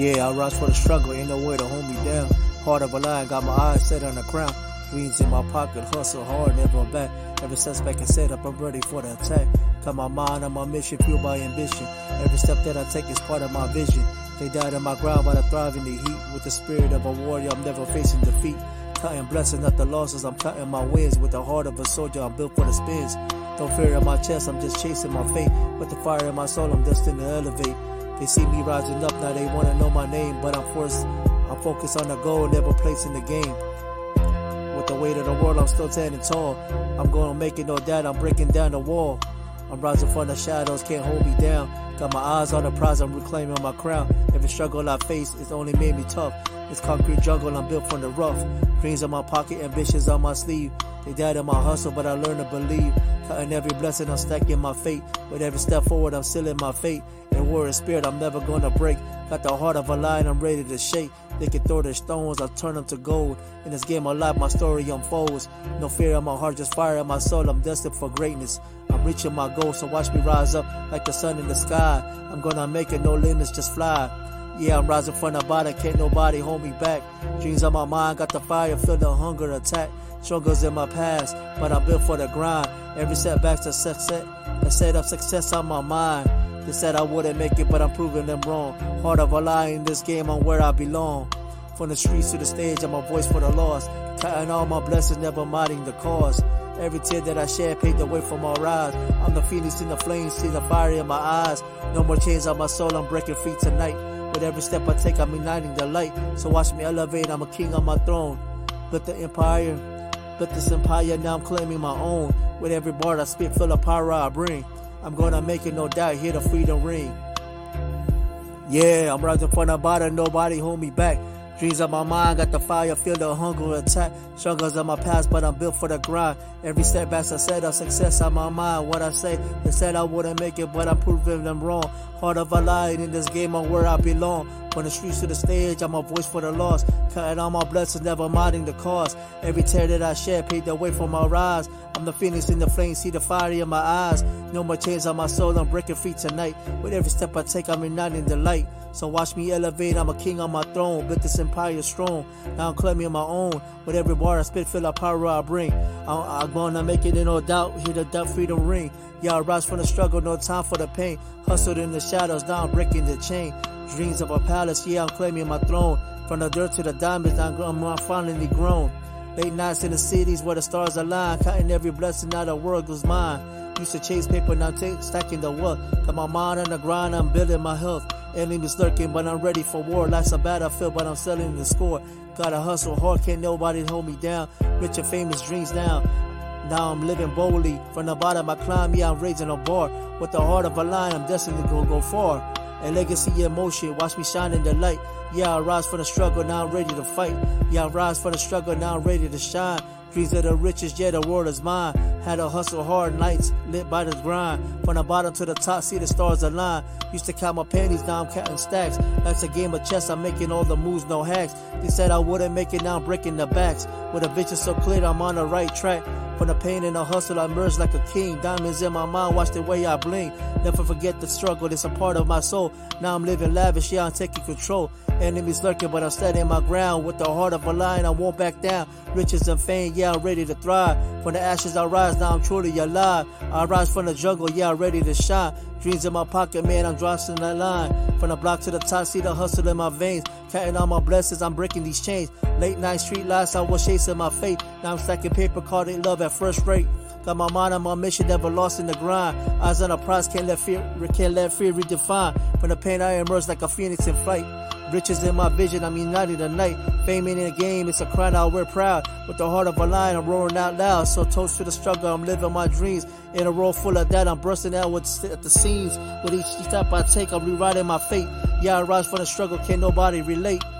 Yeah, I rise for the struggle, ain't no way to hold me down. Heart of a lion, got my eyes set on the crown. Dreams in my pocket, hustle hard, never back. Every setback and set up, I'm ready for the attack. Got my mind on my mission, fueled by ambition. Every step that I take is part of my vision. They died on my ground, but I thrive in the heat. With the spirit of a warrior, I'm never facing defeat. Counting blessings, not the losses, I'm counting my wins. With the heart of a soldier, I'm built for the spins. No fear in my chest, I'm just chasing my fate. With the fire in my soul, I'm destined to elevate. They see me rising up, now they wanna know my name. But I'm focused on the goal, never placing the game. With the weight of the world, I'm still standing tall. I'm gonna make it, no doubt, I'm breaking down the wall. I'm rising from the shadows, can't hold me down. Got my eyes on the prize, I'm reclaiming my crown. Every struggle I face, it's only made me tough. This concrete jungle, I'm built from the rough. Dreams in my pocket, ambitions on my sleeve. They died in my hustle, but I learned to believe. Cutting every blessing, I'm stacking my fate. With every step forward, I'm sealing my fate. In warrior spirit, I'm never gonna break. Got the heart of a lion, I'm ready to shake. They can throw their stones, I'll turn them to gold. In this game of life, my story unfolds. No fear in my heart, just fire in my soul. I'm destined for greatness. I'm reaching my goal, so watch me rise up like the sun in the sky. I'm gonna make it, no limits, just fly. Yeah, I'm rising from the bottom, can't nobody hold me back. Dreams on my mind, got the fire, feel the hunger attack. Struggles in my past, but I'm built for the grind. Every setback's a success, a set of success on my mind. They said I wouldn't make it, but I'm proving them wrong. Heart of a lion in this game, I'm where I belong. From the streets to the stage, I'm a voice for the lost. Counting all my blessings, never minding the cause. Every tear that I shed paved the way for my rise. I'm the phoenix in the flames, see the fire in my eyes. No more chains on my soul, I'm breaking free tonight. With every step I take, I'm igniting the light. So watch me elevate, I'm a king on my throne. Built the empire, built this empire, now I'm claiming my own. With every bar I spit, feel the power I bring. I'm gonna make it, no doubt, hear the freedom ring. Yeah, I'm rising from the bottom, nobody hold me back. Dreams on my mind, got the fire, feel the hunger attack. Struggles on my past, but I'm built for the grind. Every setback I said of success on my mind. What I say, they said I wouldn't make it, but I'm proving them wrong. Heart of a lion in this game, I'm where I belong. From the streets to the stage, I'm a voice for the lost. Cutting all my blessings, never minding the cost. Every tear that I shed paved the way for my rise. I'm the phoenix in the flames, see the fire in my eyes. No more chains on my soul, I'm breaking free tonight. With every step I take, I'm igniting the light. So watch me elevate, I'm a king on my throne. Built this empire strong, now I'm claiming my own. With every bar I spit, feel the power I bring. I'm gonna make it, in no doubt, hear the doubt freedom ring. Yeah, I rise from the struggle, no time for the pain. Hustled in the shadows, now I'm breaking the chain. Dreams of a palace, yeah, I'm claiming my throne. From the dirt to the diamonds, I'm finally grown. Late nights in the cities where the stars align. Counting every blessing, now the world goes mine. Used to chase paper, now stacking the wealth. Got my mind on the grind, I'm building my health. Enemies lurking, but I'm ready for war. Life's a battlefield, but I'm selling the score. Gotta hustle hard, can't nobody hold me down. Rich and famous dreams now. Now I'm living boldly. From the bottom I climb, yeah, I'm raising a bar. With the heart of a lion, I'm destined to go far. A legacy in motion, watch me shine in the light. Yeah, I rise for the struggle, now I'm ready to fight. Yeah, I rise for the struggle, now I'm ready to shine. Dreams of the richest, yeah, the world is mine. Had to hustle hard nights, lit by the grind. From the bottom to the top, see the stars align. Used to count my pennies, now I'm counting stacks. That's a game of chess, I'm making all the moves, no hacks. They said I wouldn't make it, now I'm breaking the backs. With a vision so clear, I'm on the right track. From the pain and the hustle, I emerge like a king. Diamonds in my mind, watch the way I bling. Never forget the struggle, it's a part of my soul. Now I'm living lavish, yeah, I'm taking control. Enemies lurking, but I'm standing my ground. With the heart of a lion, I won't back down. Riches and fame, yeah, I'm ready to thrive. From the ashes I rise, now I'm truly alive. I rise from the jungle, yeah, I'm ready to shine. Dreams in my pocket, man, I'm crossing that line. From the block to the top, see the hustle in my veins. Counting all my blessings, I'm breaking these chains. Late night street lights, I was chasing my fate. Now I'm stacking paper, called it love at first rate. Got my mind on my mission, never lost in the grind. Eyes on the prize, can't let fear redefine. From the pain I emerge like a phoenix in flight. Riches in my vision, I'm united the night. Fame in the game, it's a crown I wear proud. With the heart of a lion, I'm roaring out loud. So toast to the struggle, I'm living my dreams. In a world full of that, I'm bursting out at the seams. With each step I take, I'm rewriting my fate. Yeah, I rise from the struggle, can't nobody relate.